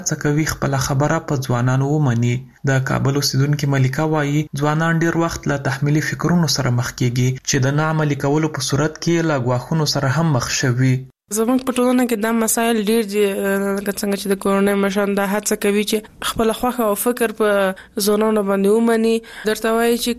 څه کوي خپل خبره په ځوانانو ومني. د کابل اوسیدونکو ملیکا وایي ځوانان ډیر وخت له تحمیلي فکرونو سره مخ کیږي چې د نه عملي کولو په صورت کې له ګواښونو سره هم مخ شوي. زموږ په ټولنه کې دا مسایل ډیر دي، لکه څنګه چې د کورنۍ مشران دا هڅه کوي چې خپل خوښه او فکر په ځوانانو باندې ومني. درته وایي چې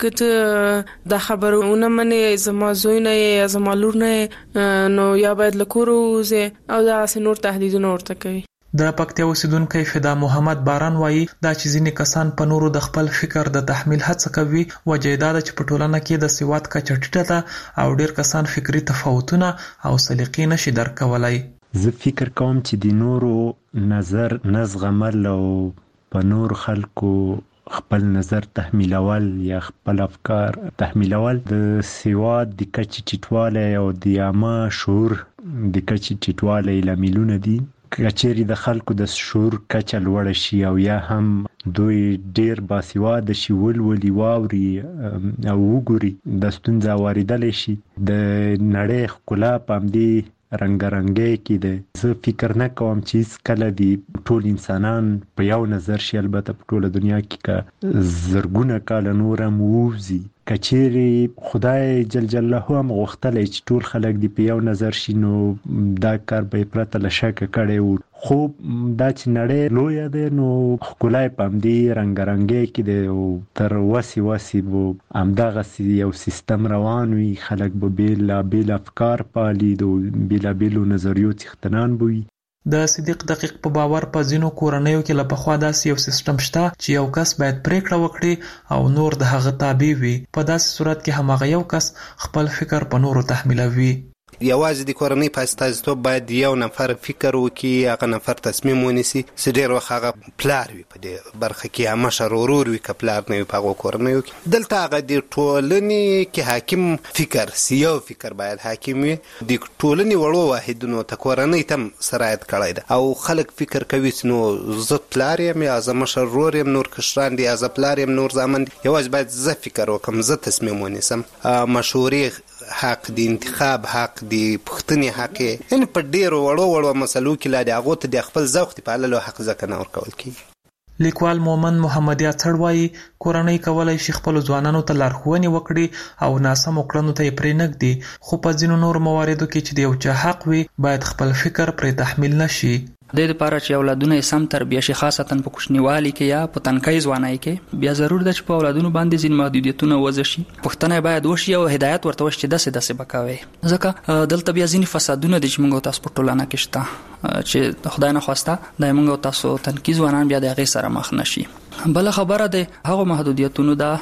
کته دا خبرونه مني زما زوی نه یا زما لور نه نو یا باید له کور ووځي او دا نور تهدیدونه ورته کوي. د پکتیا اوسیدونکی فدا محمد باران وایي دا چې ځینې کسان په نورو د خپل فکر د تحمیل هڅه کوي وجه یې دا ده چې په ټولنه کې د سواد کچه ټیټه ده او ډیر کسان فکري تفاوتونه او سلیقې نشي درک کولای. زه فکر کوم چې د نورو نظر نه زغمل او په نور خلکو خپل نظر تحمیلول یا خپل افکار تحمیلول د سواد د کچې ټیټوالی او د عامه شعور د کچې ټیټوالی لاملونه دي. کچېرې د خلکو د شعور کچه لوړه شي او یا هم دوی ډیر باسواده شي ولولي واوري او وګوري د ستونزه واردلی شي د نړۍ ښکلا په همدې رنګارنګۍ کې ده. زه فکر نه کوم چې هیڅکله د ټول انسانان په یو نظر شي، البته په ټوله دنیا کې که زرګونه کاله نور هم ووځي که چیرې خدای جل جلاله هم غوښتلی چې ټول خلک دې په یو نظر شي نو دا کار به یې پرته له شکه کړی و. خو دا چې نړۍ لویه ده نو ښکلا یې په همدې رنګارنګۍ کې ده او تر وسې به همدغسې یو سیستم روان وي. خلک به بېلابېل افکار پالي، د بېلابېلو نظریو څښتنان به وي. د صدیق دقیق په باور په ځینو کورنیو کې له پخوا داسې یو سیستم شته چې یو کس باید پریکړه وکړي او نور د هغه تابع وي. په داسې صورت کې هماغه یو کس خپل فکر په نورو تحمیلوي. یوازې د کورنۍ په استازیتوب باید یو نفر فکر وکړي، هغه نفر تصمیم ونیسي چې ډېر وخت هغه پلار وي په دې برخه کې یا مشر ورور وي که پلار نه وي په هغو کورنیو کې. دلته هغه د ټولنې کې حاکم فکر یو فکر باید حاکم وي. د ټولنې وړو واحدونو ته کورنۍ ته هم سرایت کړی ده او خلک فکر کوي چې نو زه پلار یم یا زه مشر ورور یم، نور کشران دي یا زه پلار یم، نور زامن دي. یوازې باید زه فکر وکړم، زه تصمیم ونیسم. مشورې حق دی، انتخاب حق دی، پښتنې حق یې، یعنې په ډېرو وړو مسلو کې لا د هغو ته د خپل ذوق د پاللو حق ځکه نه ورکول کېږي. لیکوال مومن محمدي اڅړ وایي کورنۍ کولی شي خپلو ځوانانو ته لارښوونې وکړي او ناسمو کړنو ته یې پرېنږدي، خو په ځینو نورو مواردو کې چې د یو چا حق وي باید خپل فکر پرې تحمیل نشي. د دې لپاره چې اولادونه یې سم تربیه شي، خاصتا په کوچنیوالي کې یا په تنکۍ ځوانۍ کې، بیا ضرور ده چې په اولادونو باندې ځینې محدودیتونه وضع شي. پوښتنه باید وشي او هدایت ورته وشي چې داسې به کوئ، ځکه دلته بیا ځینې فسادونه دي چې موږ تاسو په ټولنه کې شته چې خدای نه خواسته د موږ تاسو تنکي ځوانان بیا د هغې سره مخ نشي. بله خبره د هغو محدودیتونو ده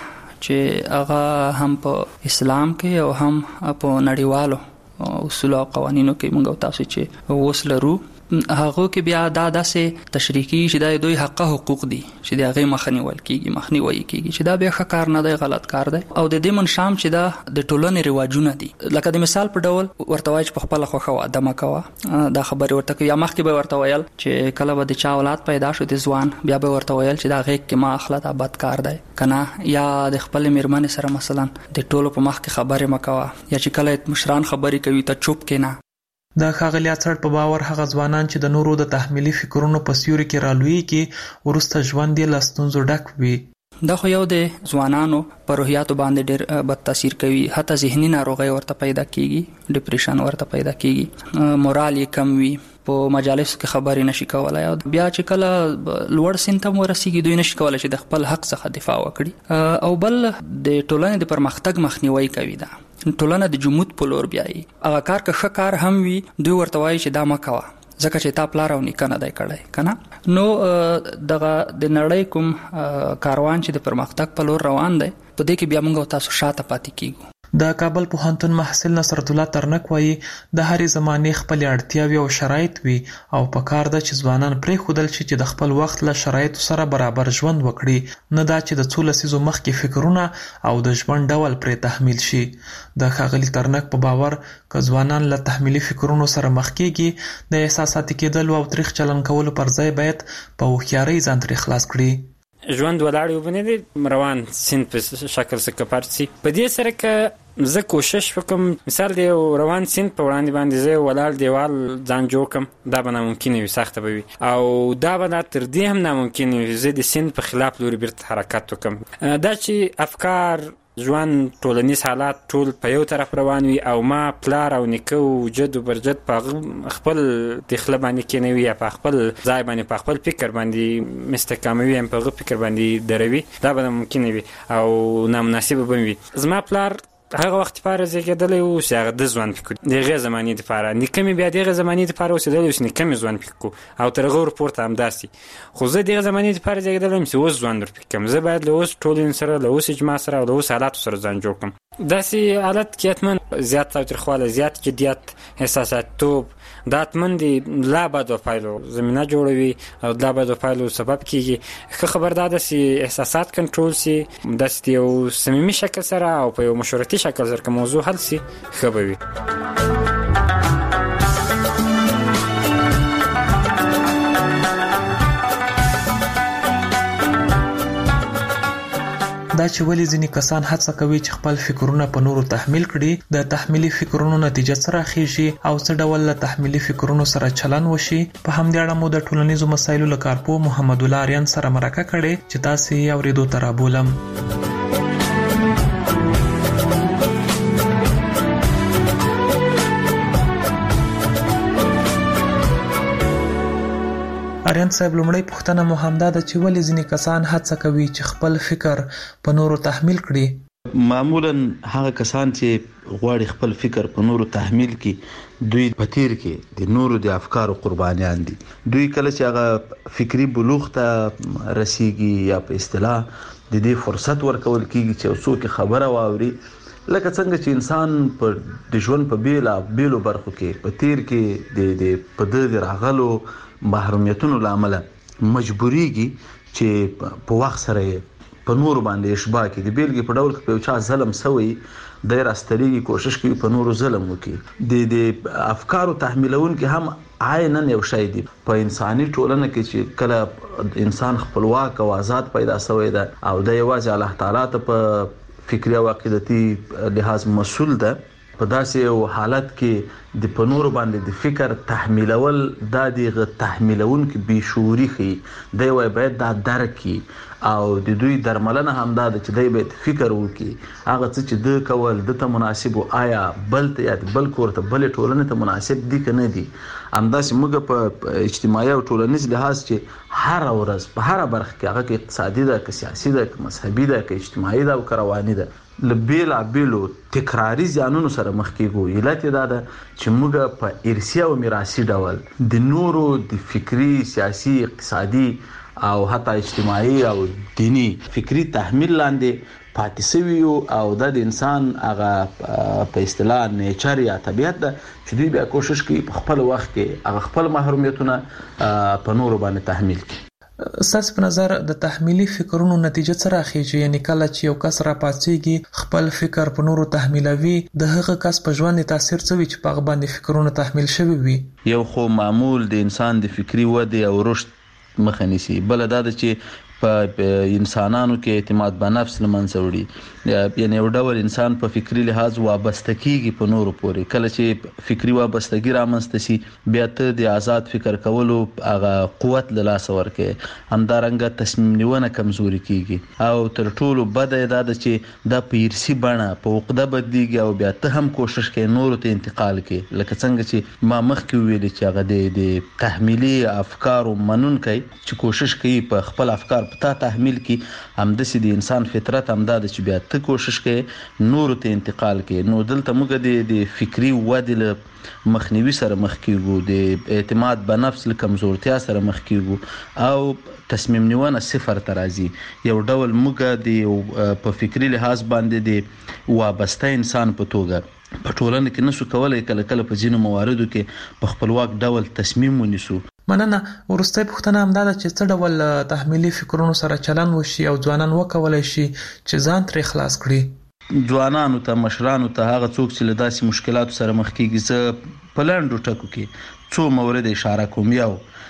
چې هغه هم په اسلام کې او هم په نړیوالو اصولو او قوانینو کې موږ تاسو چې اوس لرو، هغه کې بیا دا داسې تشریحي چې دا دوی حق حقوق دي چې د هغې مخنیوي کېږي چې دا بیا ښه کار نه دی، غلط کار دی. او د دې منشام چې دا د ټولنې رواجونه دي، لکه د مثال په ډول ورته وایي چې په خپله خوښه واده مه کوه، دا خبرې ورته کوي. یا مخکې به ورته ویل چې کله به د چا اولاد پیدا شو د ځوان، بیا به ورته ویل چې دا غېږ کې مه اخله، دا بد کار دی که نه. یا د خپلې مېرمنې سره مثلا د ټولو په مخ کې خبرې مه کوه، یا چې کله مشران خبرې کوي ته چوپ کېنه. د ښاغلي اڅړ په باور هغه ځوانان چې د نورو د تحمیلي فکرونو په سیوري کې رالویږي وروسته ژوند یې له ستونزو ډک وي. دا خو یو د ځوانانو په روحیاتو باندې ډېر بد تاثیر کوي، حتی ذهني ناروغۍ ورته پیدا کېږي، ډپریشن ورته پیدا کېږي، مورال یې کم وي، په مجالسو کې خبرې نشي کولای. او بیا چې کله لوړ سن ته ورسیږي دوی نشي کولای چې د خپل حق څخه دفاع وکړي. او بل د ټولنې د پرمختګ مخنیوي کوي. دا ټولنه د جمود په لور بیایي. هغه کار که ښه کار هم وي دوی ورته وایي چې دا مه کوه ځکه چې تا پلار او نیکه نه دی کړی که نه. نو دغه د نړۍ کوم کاروان چې د پرمختګ په لور روان دی په دې کې بیا موږ تاسو شاته پاتې کیږو. د کابل پوهنتون محصل نصرت الله ترنک وایي د هرې زمانې خپلې اړتیاوې او شرایط وي او پکار ده چې ځوانان پرېښودل شي چې د خپل وخت له شرایطو سره برابر ژوند وکړي، نه دا چې د څو لسیزو مخکې فکرونه او د ژوند ډول پرې تحمیل شي. د ښاغلي ترنک په باور که ځوانان له تحمیلي فکرونو سره مخ کېږي د احساساتي کېدلو او تریخ چلن کولو پر ځای باید په هوښیارۍ ځان ترې خلاص کړي. ژوند ولاړ وبنه دي روان سین په شکل څخه پاتې په دې سره که زه کوشش وکم مثال دی روان سیند په وړاندې باندې زه ولاړ دیوال ځان جوړ کم، دا به ناممکن وي، سخته به وي، او دا به تر دې هم ناممکن وي زه د سیند په خلاف لوري بیرته حرکت وکم. دا چې افکار ژوند ټولنیز حالات ټول په یو طرف روان وي او ما پلار او نیکه او جد او برجد په خپل دخله باندې کېنوي یا په خپل ځای باندې په خپل فکر باندې مستحکموي هم په فکر باندې دروي، دا به ممکن وي او نامناسب به وي. زما پلار هغه وخت لپاره زیږېدلی و چې هغه د ژوند فکر د هغې زمانې دپاره، نیکه مې بیا د هغې زمانې دپاره اوسېدلی و چې نیکه مې ژوند فکر کړو او تر هغه ورپورته همداسې. خو زه د هغې زمانې دپاره زیږېدلی یم چې اوس ژوند ورفکر کړم. زه باید له اوس ټولنې سره، له اوس اجماع سره او له اوس حالاتو سره ځان جوړ کړم. داسې حالت کې حتمن زیات تاوتریخوالی، زیات جدیت، احساساتیتوب، دا حتمن د لا بد پایلو زمینه جوړوي او د لا بد پایلو سبب کېږي. ښه خبر دا ده چې احساسات کنټرول سي، داسې د یو صمیمي شکل سره او په یو مشورتي شکل سره که موضوع حل سي ښه به وي. دا چې ولې ځینې کسان هڅه کوي چې خپل فکرونه په نورو تحمیل کړي، د تحمیلي فکرونو نتیجه څه راخیږي او څه ډول له تحمیلي فکرونو سره چلن وشي، په همدې اړه مو د ټولنیزو مسایلو له کارپوه محمد الله آریان سره مرکه کړې چې تاسې یې اورېدو ته رابولم. آریان صاحب، لومړی پوښتنه مو همدا ده چې ولې ځینې کسان هڅه کوي چې خپل فکر په نورو تحمیل کړي؟ معمولا هغه کسان چې غواړي خپل فکر په نورو تحمیل کړي دوی په تیر کې د نورو د افکارو قربانیان دي. دوی کله چې هغه فکری بلوغ ته رسیږي یا په اصطلاح د دې فرصت ورکول کیږي چې څوک خبره واوري، لکه څنګه چې انسان د ژوند په بیلو برخو کې په تیر کې د په د راغلو محرومیتونو لامل مجبوریږي چې په وخت سره په نور باندې اشباع کې د بیلګې په ډول کې په چا ظلم سوی د راستریږي کوشش کوي په نور ظلم وکړي. د افکارو تحمیلون کې هم عیناً یو شی دی په انساني ټولنه کې چې کله انسان خپلواک او آزاد پیدا شوی ده او د یوازې الله تعالی ته په فکري او عقیدتي لحاظ مسؤل ده، په داسې یو حالت کې د پنور باندې د فکر تحمیلول دا د تحمیلون کې بې شعوري ښيي. دی وایي باید دا درک کړي او د دوی درملنه هم دا ده چې دی باید فکر وکړي هغه څه چې ده کول ده ته مناسب و، آیا بل ته یا بل کور ته بلې ټولنې ته مناسب دي که نه دي. همداسې موږ په اجتماعي او ټولنیز لحاظ چې هره ورځ په هره برخه کې هغه کې اقتصادي ده که سیاسي ده که مذهبي ده که اجتماعي ده او که رواني ده له بیلابیلو تکراري زیانونو سره مخ کېږو. علت یې دا ده چې موږ په ارثي او میراثي ډول د نورو د فکري، سیاسي، اقتصادي او حتی اجتماعي او دینی فکري تحمیل لاندې پاتې شوي یو او دا د انسان هغه په اصطلاح نیچر یا طبیعت ده چې دوی بیا کوشش کوي په خپل وخت کې هغه خپل محرومیتونه په نورو باندې تحمیل کړي. ستاسو په نظر د تحمیلي فکرونو نتیجه څه راخیږي؟ یعنی کله چې یو کس راپاڅېږي خپل فکر په نورو تحمیلوي، د هغه کس په ژوند تاثیر څه وي چې په هغه باندې فکرونه تحمیل شوي وي؟ یو خو معمول د انسان د فکري ودې او رشد مخه نیسي، بل دا ده چې په انسانانو کې اعتماد په نفس له منځه وړي، یعنی یو ډول انسان په فکري لحاظ وابسته کیږي په نورو پورې. کله چې فکري وابستګي رامنځته سي بیا ته د آزاد فکر کولو هغه قوت له لاسه ورکوي، همدارنګه تصمیم نیونه کمزوري کیږي او تر ټولو بده دا ده چې دا په ارثي بڼه په عقده بدلیږي او بیا ته هم کوشش کوي نورو ته انتقال کړي، لکه څنګه چې ما مخکې ویلي چې هغه د تحمیلي افکارو منونکی چې کوشش کوي په خپل افکار پتا تحمیل کی، همداسې د انسان فطرت هم دا ده چې بیا ته کوشش کوي نورو ته انتقال کوي. نو دلته موږ د فکري ودې له مخنیوي سره مخ کیږو، د اعتماد په نفس له کمزورتیا سره مخ کیږو او تصمیم نیونه صفر ته راځي. یو ډول موږ د په فکري لحاظ باندې د وابسته انسان په توګه په ټولنه کې نشو کولای کله کله په ځینو مواردو کې په خپلواک ډول تصمیم ونیسو. مننه. ورسته پوښتنه هم دا ده چې څه ډول تحمیلي فکرونو سره چلن وشي او ځوانان وکولای شي چې ځان ترې خلاص کړي؟ ځوانانو ته، مشرانو ته، هغه څوک چې له داسې مشکلاتو سره مخ کېږي، زه په لنډو ټکو کې څو مورد اشاره کوم. یو،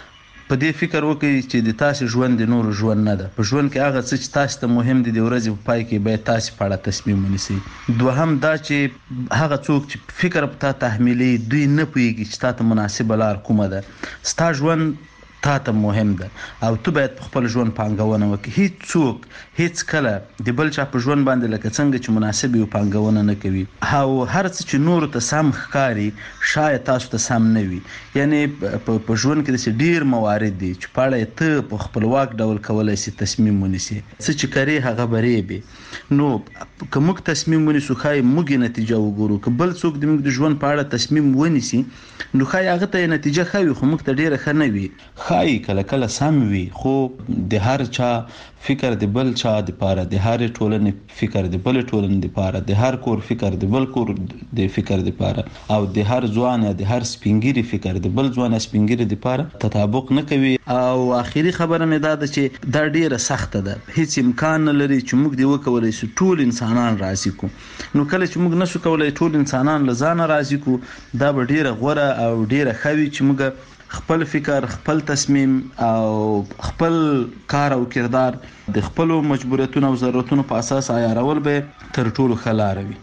په دې فکر وکړئ چې د تاسو ژوند د نور ژوند نه ده. په ژوند کې هغه څه چې تاسو ته مهم دي د ورځې په پای کې باید تاسو په اړه تصمیم ونیسئ. دوهم دا چې هغه څوک چې فکر په تا تحمیلي دوی نه پوهیږي چې تاسو مناسبه لار کومه ده. ستا ژوند تا ته مهم ده او تو باید په خپل ژوند پانګونه وکړي. هیڅ څوک هیڅ کله د بل چا په ژوند باندې لکه څنګه چې مناسب یو پانګونه نه کوي او هر څه چې نور ته سم ښکاری شاید تاسو ته سم نه وي. یعنی په ژوند کې د ډیر موارد دي چې په اړه ته په خپلواک ډول کولای شي تصمیم ونیسي. څه چې کوي هغه بری به نو که موږ تصمیم ونیسو خای موږ نتیجه وګورو. که بل څوک د موږ د ژوند په اړه تصمیم ونیسي نو خای هغه ته نتیجه خوي خو موږ ته ډیره ښه نه وي. خای کله کله سم وي خو د هر چا فکر د بل چا د پاره، د هر ټولنې فکر د بل ټولنې د پاره، د هر کور فکر د بل کور د فکر د پاره او د هر ځوان یا د هر سپینګری فکر د بل ځوان سپینګری د پاره تطابق نه کوي. او اخیری خبره مې دا ده چې دا ډیره سخته ده. هیڅ امکان نه لري چې موږ دی وکولای شو ټول انسانان راضي کو. نو کله چې موږ نشو کولای ټول انسانان لزانه راضي کو دا به ډیره غوره او ډیره خوي چې موږ خپل فکر، خپل تصمیم او خپل کار او کردار د خپل مجبوریتونو او ضرورتونو په اساس عیارول به تر ټولو ښه لار وي.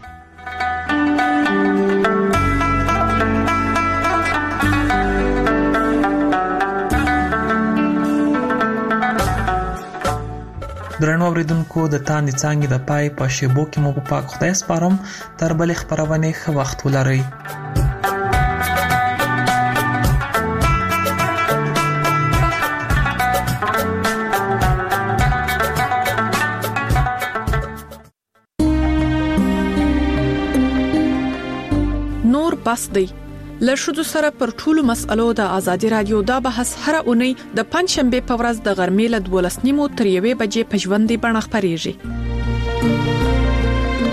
درنو اوریدونکو د تاندې څانګې د پای په شیبو کې مو په پاک خدای سپارم. تر بلې خپرونې ښه وخت ولرئ. بس دی له ښځو سره پر ټولو مسألو د ازادي رادیو دا بحث هر اونۍ د پنځشنبه په ورځ د غرمې له 12:30 تر 1 بجې په ژوندۍ بڼه خپرېږي.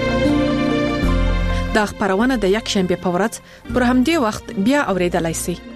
دا خبرونه د یک شنبه په ورځ پر همدې وخت بیا اوریدلای شئ.